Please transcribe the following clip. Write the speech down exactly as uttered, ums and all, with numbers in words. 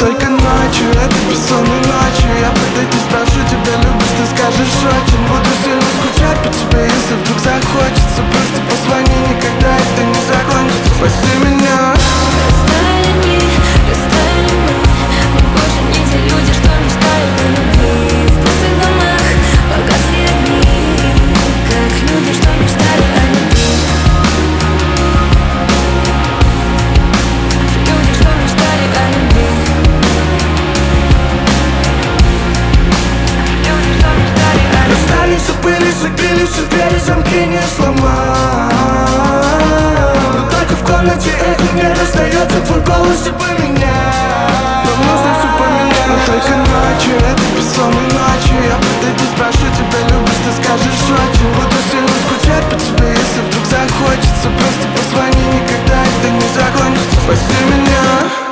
только ночью, это бессонной ночью я подойду, спрошу тебя, любишь, ты скажешь очень. Буду сильно скучать по тебе, если вдруг захочется. Просто позвони, никогда это не закончится. Спаси меня. Растаяли дни, растаяли мы. Мы больше не те люди, что мечтают о любви. В пустых домах погасли огни, как люди, что мечтали о любви. Люди, что мечтали о любви. Люди, что мечтали о любви. Расстались у пыли, закрыли все двери, замки не сломать. Но только в комнате эхо не расстается, твой голос и поменять. Нам нужно все поменять. Но только ночью, это бессонной ночью я подойду, спрошу тебя, любишь, ты скажешь очень. Буду сильно скучать по тебе, если вдруг захочется. Просто позвони, никогда это не закончится. Спаси меня.